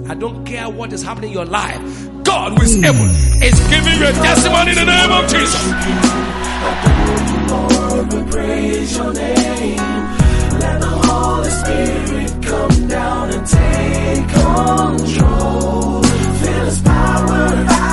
I don't care what is happening in your life. God who is able is giving you a testimony in the name of Jesus. Lord, we praise your name. Let the Holy Spirit come down and take control. Feel His power,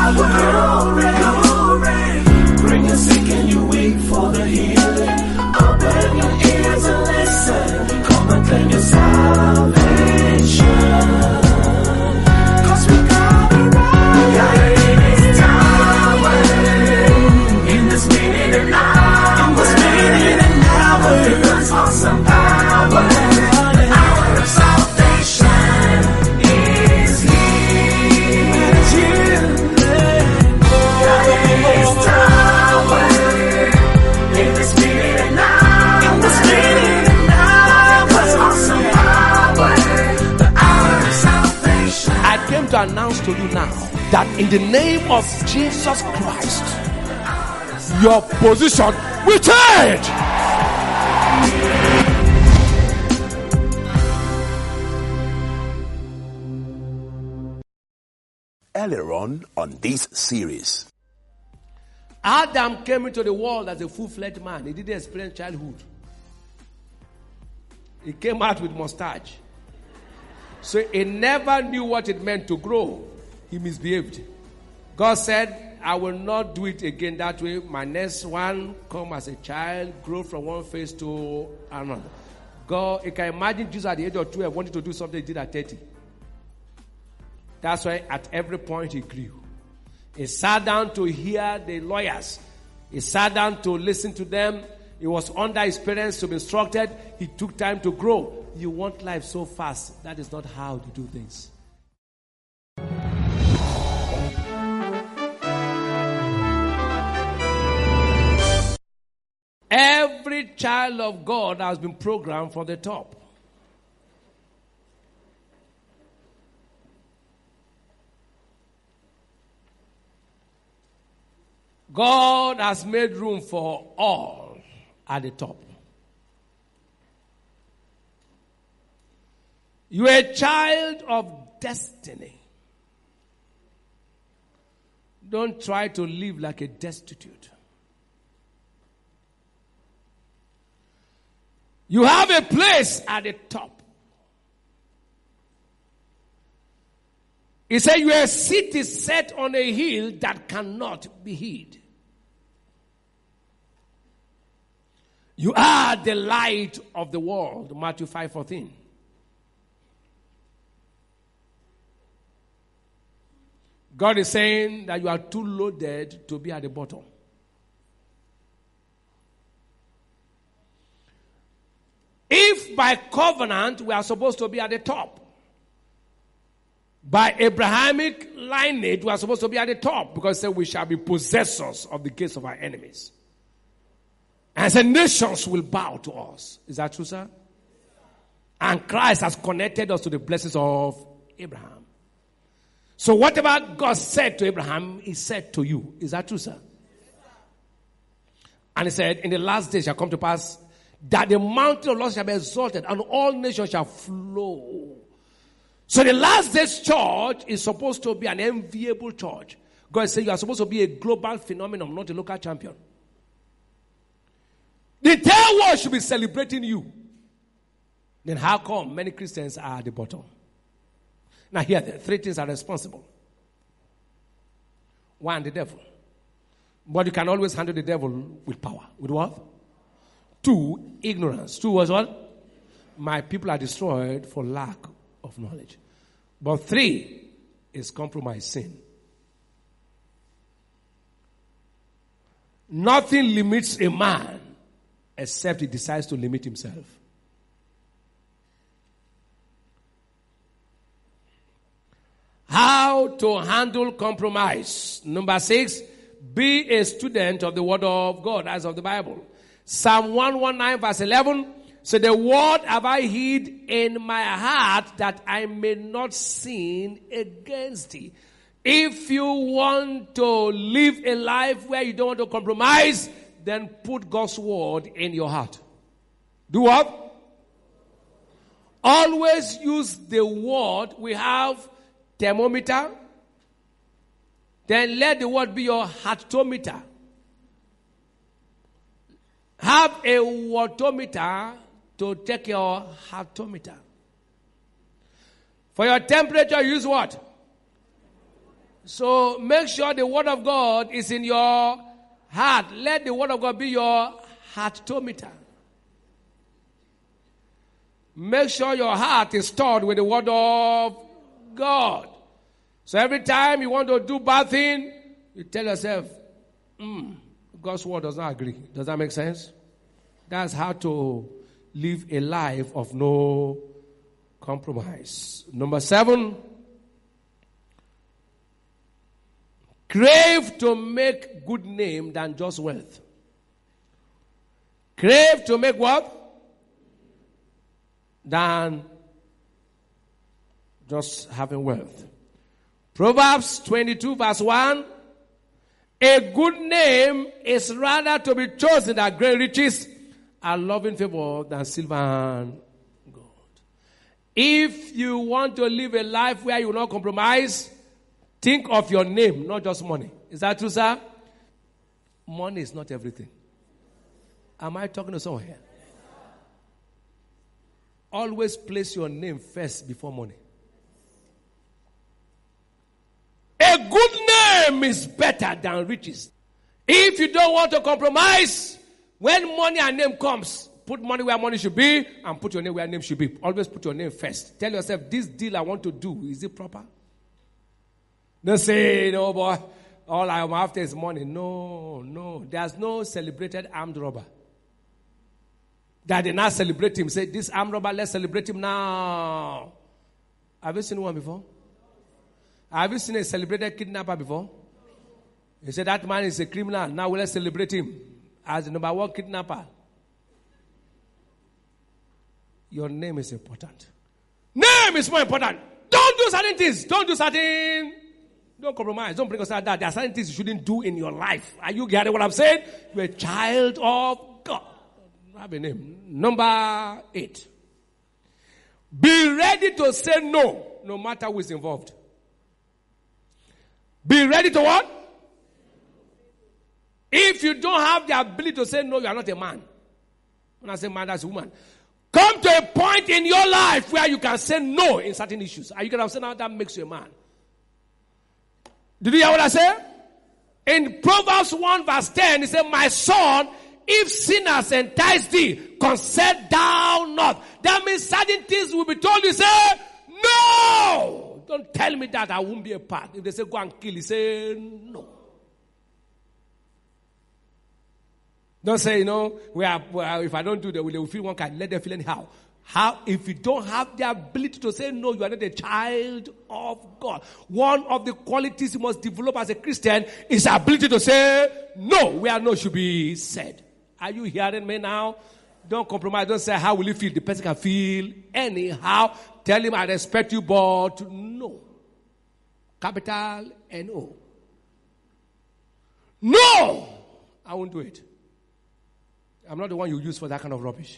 glory. Bring the sick and you weak for the healing. Open your ears and listen. Come and claim your salvation. 'Cause we got it right. In this tower, in this minute and hour, in this minute and hour, God's awesome power. The hour of salvation is here. God in this tower, in this minute and hour, in this minute and hour, God's awesome power. The hour of salvation. I came to announce to you now that in the name of Jesus Christ, your position will change. Earlier on this series, Adam came into the world as a full-fledged man. He didn't experience childhood. He came out with mustache. So he never knew what it meant to grow. He misbehaved. God said, I will not do it again that way. My next one, come as a child, grow from one phase to another. God, you can imagine Jesus at the age of 12 wanting to do something he did at 30. That's why at every point he grew. He sat down to hear the lawyers. He sat down to listen to them. He was under his parents to be instructed. He took time to grow. You want life so fast. That is not how to do things. Every child of God has been programmed from the top. God has made room for all at the top. You are a child of destiny. Don't try to live like a destitute. You have a place at the top. He said you are a city set on a hill that cannot be hid. You are the light of the world. Matthew 5:14. God is saying that you are too loaded to be at the bottom. If by covenant we are supposed to be at the top, by Abrahamic lineage we are supposed to be at the top, because it said we shall be possessors of the gates of our enemies. And the nations will bow to us. Is that true, sir? And Christ has connected us to the blessings of Abraham. So whatever God said to Abraham, He said to you. Is that true, sir? And He said, in the last days shall come to pass that the mountain of the Lord shall be exalted, and all nations shall flow. So the last days church is supposed to be an enviable church. God said you are supposed to be a global phenomenon, not a local champion. The entire world should be celebrating you. Then how come many Christians are at the bottom? Now here, the three things are responsible. One, the devil. But you can always handle the devil with power. With what? Two, ignorance. Two was what? My people are destroyed for lack of knowledge. But three is compromise, sin. Nothing limits a man except he decides to limit himself. How to handle compromise. Number 6, be a student of the word of God, as of the Bible. Psalm 119 verse 11 said, the word have I hid in my heart that I may not sin against thee. If you want to live a life where you don't want to compromise, then put God's word in your heart. Do what? Always use the word. We have thermometer. Then let the word be your heartometer. Have a watermeter to take your heartometer. For your temperature, use what? So make sure the word of God is in your heart. Let the word of God be your heartometer. Make sure your heart is stored with the word of God. So every time you want to do bad thing, you tell yourself, God's word does not agree. Does that make sense? That's how to live a life of no compromise. Number 7, crave to make good name than just wealth. Crave to make what? Than just having wealth. Proverbs 22 verse 1. A good name is rather to be chosen than great riches, and loving favor than silver and gold. If you want to live a life where you will not compromise, think of your name, not just money. Is that true, sir? Money is not everything. Am I talking to someone here? Always place your name first before money. A good name is better than riches. If you don't want to compromise, when money and name comes, put money where money should be and put your name where name should be. Always put your name first. Tell yourself, this deal I want to do, is it proper? Don't say, no boy, all I am after is money. No. There's no celebrated armed robber that they now celebrate him. Say, this armed robber, let's celebrate him now. Have you seen one before? Have you seen a celebrated kidnapper before? He said, that man is a criminal. Now let's celebrate him as the number 1 kidnapper. Your name is important. Name is more important. Don't do certain things. Don't compromise. Don't bring us out that. There are certain things you shouldn't do in your life. Are you getting what I'm saying? You're a child of God. Have a name. Number 8. Be ready to say no matter who is involved. Be ready to what? If you don't have the ability to say no, you are not a man. When I say man, that's a woman. Come to a point in your life where you can say no in certain issues. Are you going to say now that makes you a man? Did you hear what I said? In Proverbs 1 verse 10, it said, my son, if sinners entice thee, consent thou not. That means certain things will be told you, say, no! Don't tell me that I won't be a part. If they say go and kill, you say no. Don't say, if I don't do that, they will feel one kind. Let them feel anyhow. How? If you don't have the ability to say no, you are not a child of God. One of the qualities you must develop as a Christian is the ability to say no, where no should be said. Are you hearing me now? Don't compromise. Don't say, how will you feel? The person can feel anyhow. Tell him, I respect you, but no. Capital N-O. No! I won't do it. I'm not the one you use for that kind of rubbish.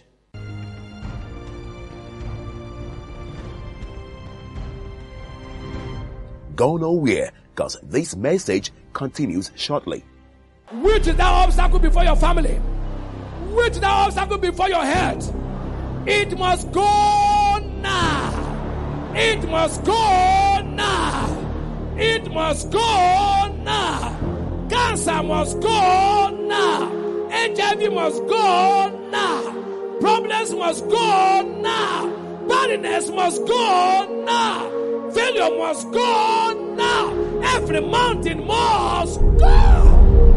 Go nowhere, because this message continues shortly. Which is that obstacle before your family? Which is that obstacle before your health? It must go now. It must go now. It must go now. Cancer must go now. HIV must go now. Problems must go now. Barrenness must go now. Failure must go now. Every mountain must go.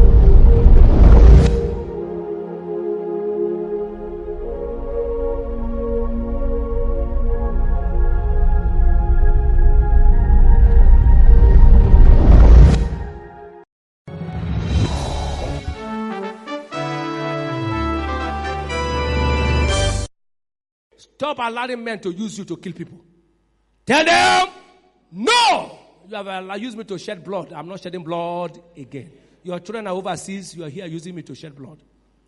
Stop allowing men to use you to kill people. Tell them, no! You have used me to shed blood. I'm not shedding blood again. Your children are overseas. You are here using me to shed blood.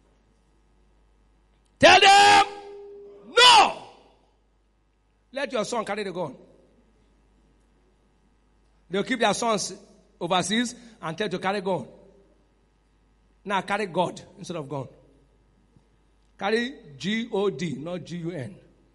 Tell them, no! Let your son carry the gun. They'll keep their sons overseas and tell to carry gun. Now carry God instead of gun. Carry G-O-D, not G-U-N.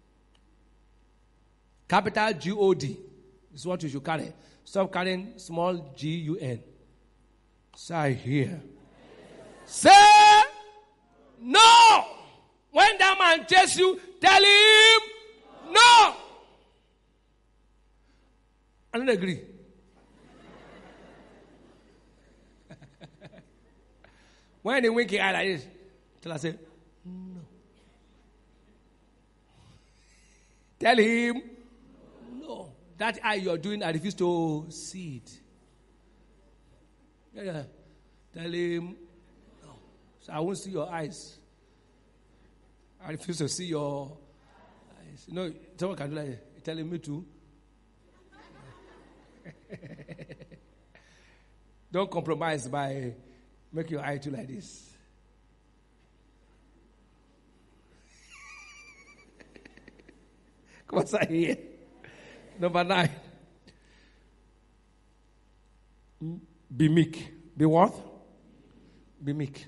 Capital G-O-D is what you should carry. Stop carrying small G-U-N. Say here. Say no. When that man chases you, tell him no. I don't agree. When they wink your eye like this, tell I say no. Tell him no. That eye you're doing, I refuse to see it. Yeah. Tell him no. So I won't see your eyes. I refuse to see your eyes. You know, someone can do like that. Tell him me too. Don't compromise by making your eye too like this. Come on, here. Number 9. Be meek. Be what? Be meek.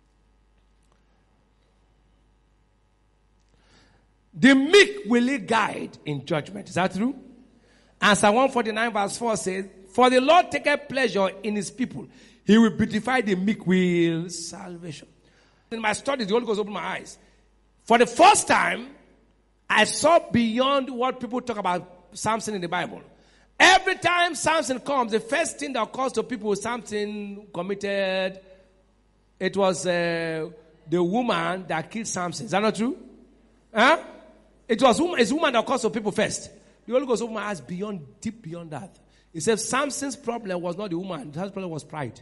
The meek will lead guide in judgment. Is that true? And Psalm 149 verse 4 says, for the Lord taketh pleasure in his people. He will beautify the meek with salvation. In my studies, the Holy Ghost opened my eyes. For the first time, I saw beyond what people talk about Samson in the Bible. Every time Samson comes, the first thing that occurs to people Samson committed, it was the woman that killed Samson. Is that not true? Huh? It's a woman that occurs to people first. The Holy Ghost opened my eyes deep beyond that. He said Samson's problem was not the woman. His problem was pride.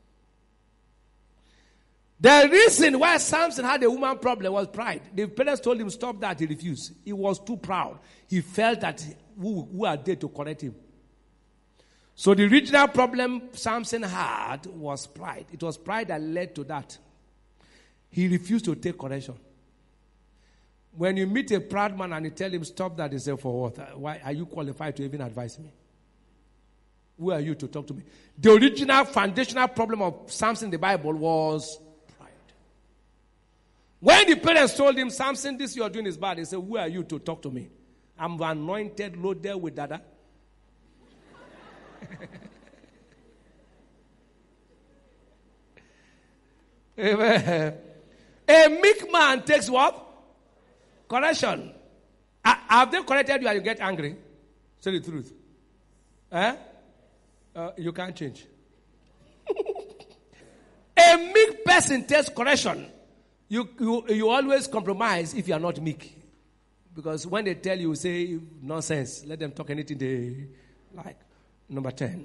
The reason why Samson had a woman problem was pride. The parents told him stop that. He refused. He was too proud. He felt that who are there to correct him. So the original problem Samson had was pride. It was pride that led to that. He refused to take correction. When you meet a proud man and you tell him stop that, he said, for what? Why are you qualified to even advise me? Who are you to talk to me? The original foundational problem of Samson in the Bible was pride. When the parents told him, Samson, this you are doing is bad, he said, who are you to talk to me? I'm anointed, loaded with dada. Amen. A meek man takes what? Correction. Have they corrected you and you get angry? Say the truth. You can't change. A meek person takes correction. You always compromise if you are not meek. Because when they tell you, say nonsense, let them talk anything they like. Number 10.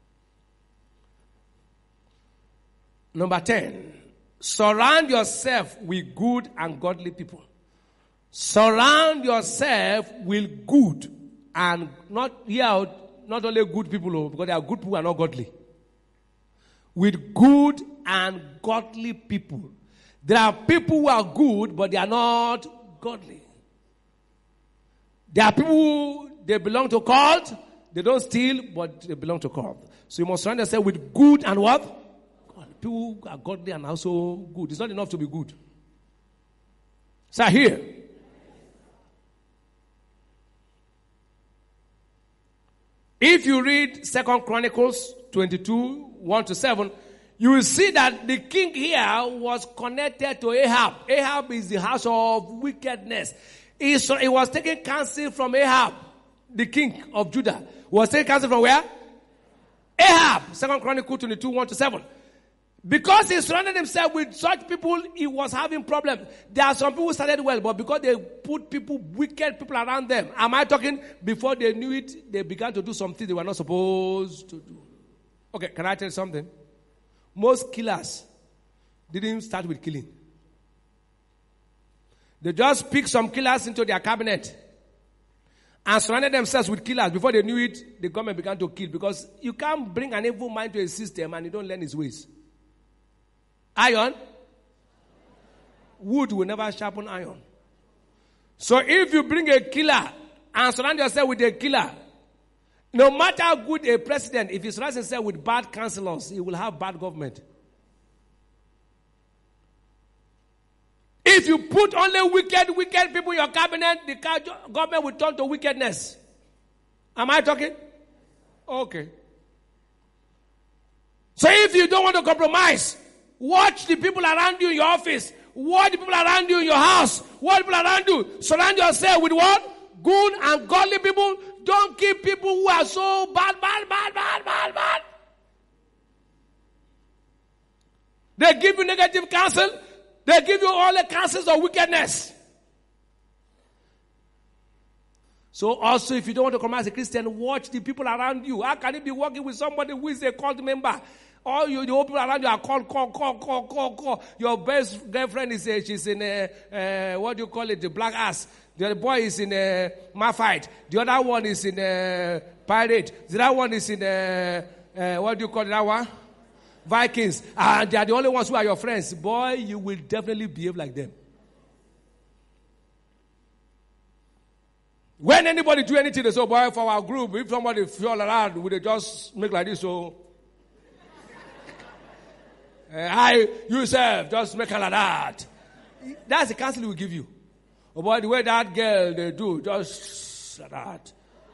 Surround yourself with good and godly people. Surround yourself with good and not only good people, because there are good people who are not godly. With good and godly people. There are people who are good, but they are not godly. There are people, they belong to cult, they don't steal, but they belong to cult. So you must surround yourself with good and what? God. People who are godly and also good. It's not enough to be good. So here. If you read 2 Chronicles 22, 1-7, you will see that the king here was connected to Ahab. Ahab is the house of wickedness. He was taking counsel from Ahab, the king of Judah. Was taking counsel from where? Ahab. 2 Chronicles 22, 1-7. Because he surrounded himself with such people, he was having problems. There are some people who started well, but because they put wicked people around them. Am I talking before they knew it, they began to do something they were not supposed to do? Okay, can I tell you something? Most killers didn't start with killing. They just picked some killers into their cabinet and surrounded themselves with killers. Before they knew it, the government began to kill. Because you can't bring an evil mind to a system and you don't learn his ways. Iron, wood will never sharpen iron. So if you bring a killer and surround yourself with a killer, No matter how good a president, if he surrounds himself with bad counselors, he will have bad government. If you put only wicked people in your cabinet, the government will turn to wickedness. Am I talking? Okay. So if you don't want to compromise, watch the people around you in your office. Watch the people around you in your house. Watch the people around you. Surround yourself with what? Good and godly people. Don't keep people who are so bad. They give you negative counsel. They give you all the counsels of wickedness. So also, if you don't want to come as a Christian, watch the people around you. How can you be working with somebody who is a cult member? All you, the whole people around you are call. Your best girlfriend is she's in what do you call it? The black ass. The other boy is in Mafite. The other one is in Pirate. The other one is in what do you call it, that one? Vikings. And they are the only ones who are your friends. Boy, you will definitely behave like them. When anybody do anything, they say, boy, for our group, if somebody fell around, would they just make like this? So, yourself, just make like that. That's the counsel we will give you. Oh boy, the way that girl, they do, just like that.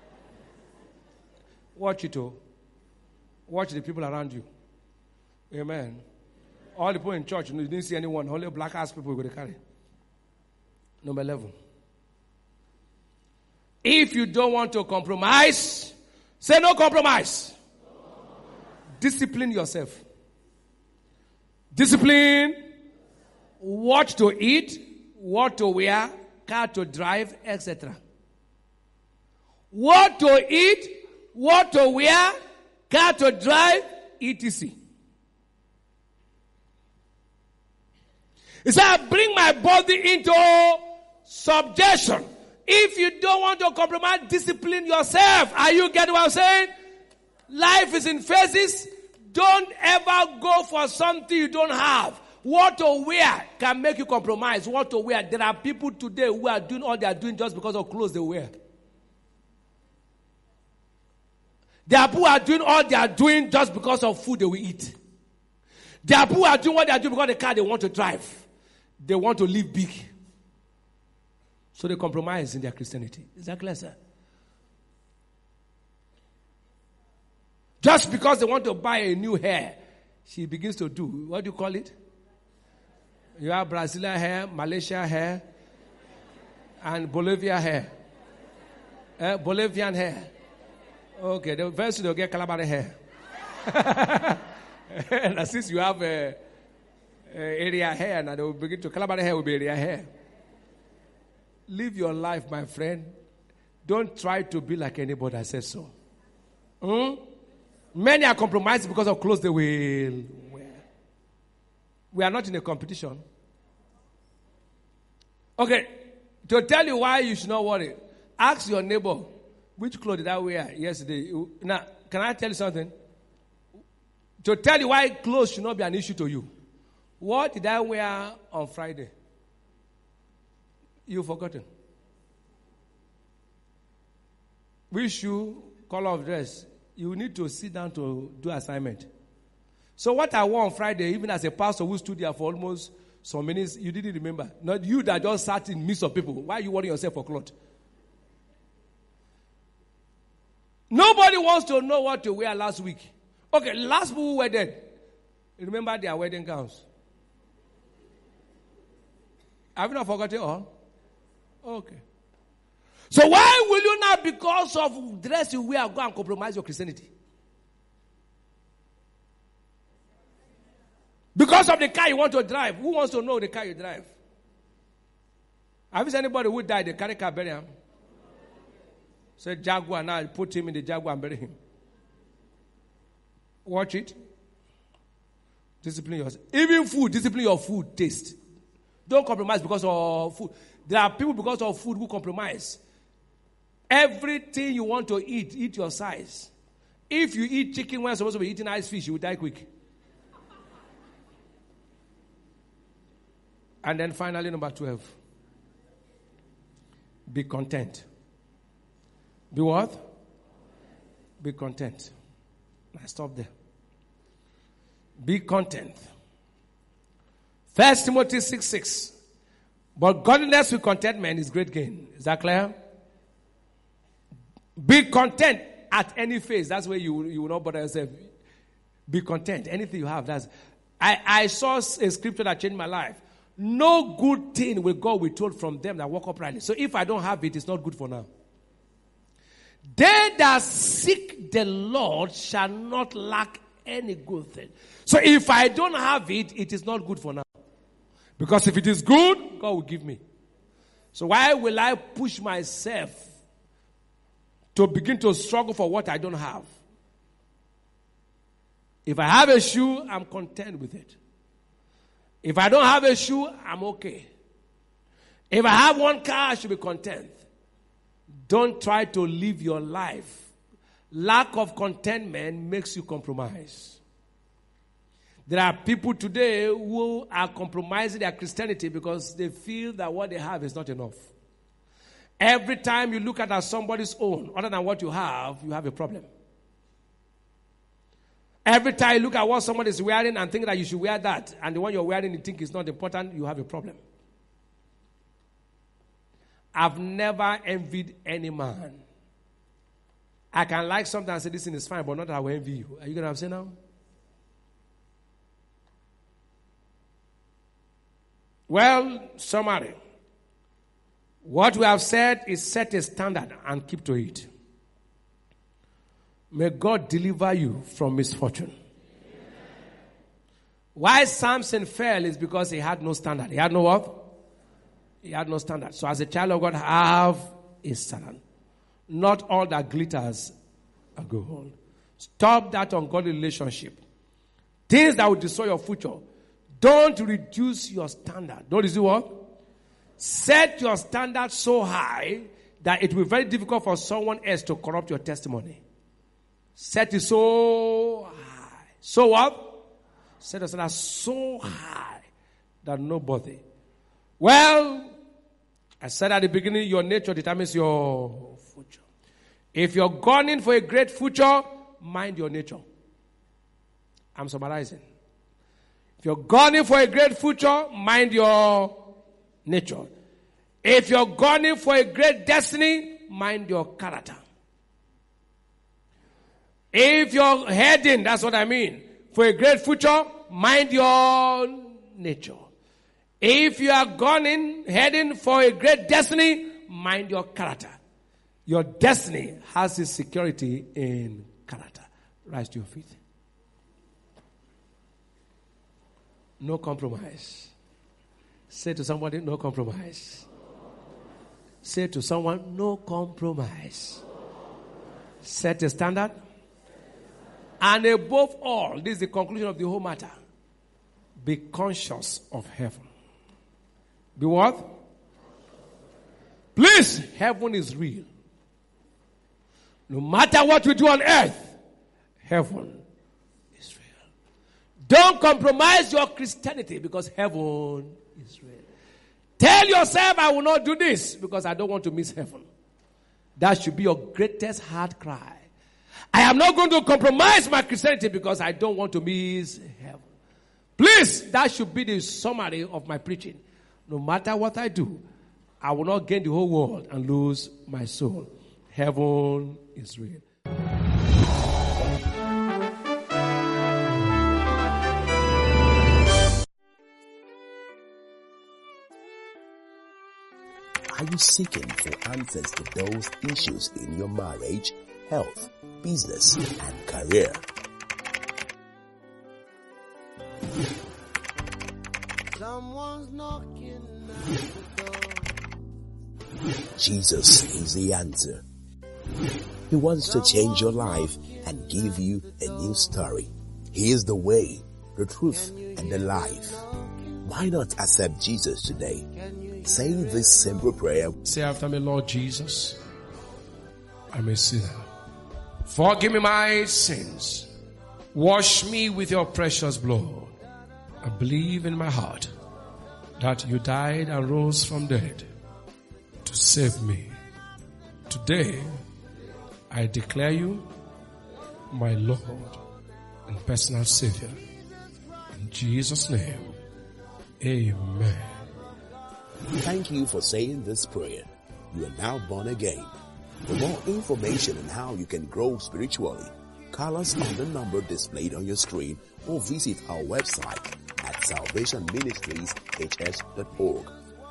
Watch it, oh. Watch the people around you. Amen. All the people in church, you didn't see anyone. Only black ass people were going to carry. Number 11. If you don't want to compromise, say no compromise. Discipline yourself. Discipline what to eat, what to wear, car to drive, etc. What to eat, what to wear, car to drive, etc. He said, I bring my body into subjection. If you don't want to compromise, discipline yourself. Are you getting what I'm saying? Life is in phases. Don't ever go for something you don't have. What to wear can make you compromise. What to wear. There are people today who are doing all they are doing just because of clothes they wear. There are people who are doing all they are doing just because of food they will eat. There are people who are doing what they are doing because of the car they want to drive. They want to live big. So they compromise in their Christianity. Is that clear, sir? Just because they want to buy a new hair, she begins to do, what do you call it? You have Brazilian hair, Malaysia hair, and Bolivia hair. Bolivian hair. Okay, the very soon they'll get Calabar hair. And since you have area hair, now they will begin to, Calabar hair will be area hair. Live your life, my friend. Don't try to be like anybody that says so. Many are compromised because of clothes they will wear. We are not in a competition. Okay, to tell you why you should not worry, ask your neighbor, which clothes did I wear yesterday? Now, can I tell you something? To tell you why clothes should not be an issue to you. What did I wear on Friday? You've forgotten. Which shoe, color of dress? You need to sit down to do assignment. So what I wore on Friday, even as a pastor who stood there for almost some minutes, you didn't remember. Not you that just sat in the midst of people. Why are you worrying yourself for clothes? Nobody wants to know what to wear last week. Okay, last people who were dead. Remember their wedding gowns. Have you not forgotten all? Okay. So why will you not, because of dress you wear, go and compromise your Christianity? Because of the car you want to drive. Who wants to know the car you drive? Have you seen anybody who died, they carry car, bury him? Say Jaguar, now put him in the Jaguar and bury him. Watch it. Discipline yourself. Even food, discipline your food taste. Don't compromise because of food. There are people because of food who compromise. Everything you want to eat your size. If you eat chicken when you're supposed to be eating ice fish, you will die quick. And then finally, number 12. Be content. Be what? Be content. I stop there. Be content. 1 Timothy 6:6. But godliness with contentment is great gain. Is that clear? Be content at any phase. That's where you will not bother yourself. Be content. Anything you have. I saw a scripture that changed my life. No good thing will God withhold from them that walk uprightly. So if I don't have it, it's not good for now. They that seek the Lord shall not lack any good thing. So if I don't have it, it is not good for now. Because if it is good, God will give me. So why will I push myself to begin to struggle for what I don't have? If I have a shoe, I'm content with it. If I don't have a shoe, I'm okay. If I have one car, I should be content. Don't try to live your life. Lack of contentment makes you compromise. There are people today who are compromising their Christianity because they feel that what they have is not enough. Every time you look at somebody's own, other than what you have a problem. Every time you look at what somebody is wearing and think that you should wear that, and the one you're wearing you think is not important, you have a problem. I've never envied any man. I can like something and say this thing is fine, but not that I will envy you. Are you going to have say now? Well, summary. What we have said is set a standard and keep to it. May God deliver you from misfortune. Why Samson fell is because he had no standard. He had no what? He had no standard. So as a child of God, have a standard. Not all that glitters are gold. Stop that ungodly relationship. Things that will destroy your future. Don't reduce your standard. Don't do what? Set your standard so high that it will be very difficult for someone else to corrupt your testimony. Set it so high. So what? Set your standard so high that nobody. Well, I said at the beginning, your nature determines your future. If you're gunning for a great future, mind your nature. I'm summarizing. If you're gunning for a great future, mind your nature. If you're gunning for a great destiny, mind your character. If you're heading, that's what I mean, for a great future, mind your nature. If you are heading for a great destiny, mind your character. Your destiny has its security in character. Rise to your feet. No compromise. Say to somebody, no compromise. Say to someone, no compromise. Set a standard. And above all, this is the conclusion of the whole matter. Be conscious of heaven. Be what? Please, heaven is real. No matter what we do on earth, heaven is real. Don't compromise your Christianity because heaven is real. Tell yourself, I will not do this because I don't want to miss heaven. That should be your greatest heart cry. I am not going to compromise my Christianity because I don't want to miss heaven. Please, that should be the summary of my preaching. No matter what I do, I will not gain the whole world and lose my soul. Heaven is real. Are you seeking for answers to those issues in your marriage, health, business, and career? Someone's knocking at the door. Jesus is the answer. He wants to change your life and give you a new story. He is the way, the truth, and the life. Why not accept Jesus today? Say this simple prayer. Say after me, Lord Jesus, I'm a sinner. Forgive me my sins. Wash me with your precious blood. I believe in my heart that you died and rose from dead to save me. Today, I declare you my Lord and personal Savior. In Jesus' name, amen. Thank you for saying this prayer. You are now born again. For more information on how you can grow spiritually, call us on the number displayed on your screen or visit our website at salvationministrieshs.org.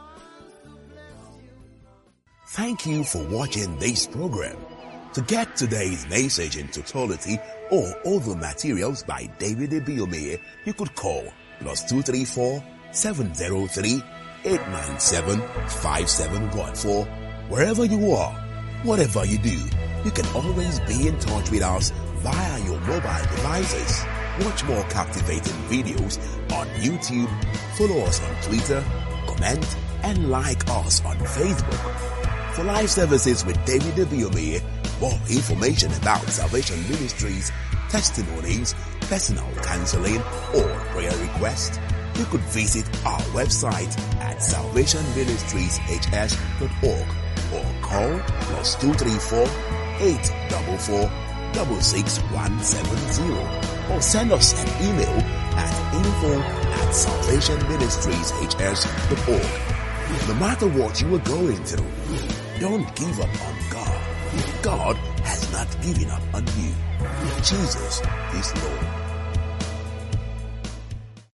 Thank you for watching this program. To get today's message in totality or other materials by David Ibiyeomie, you could call +234 703 897 5714. Wherever you are, whatever you do, you can always be in touch with us via your mobile devices. Watch more captivating videos on YouTube, follow us on Twitter, comment, and like us on Facebook. For live services with David Ibiyeomie, more information about Salvation Ministries, testimonies, personal counseling, or prayer requests, you could visit our website at salvationministrieshs.org or call +234 844 66170 or send us an email at info@salvationministrieshs.org. No matter what you are going through, don't give up on God. God has not given up on you. Jesus is Lord.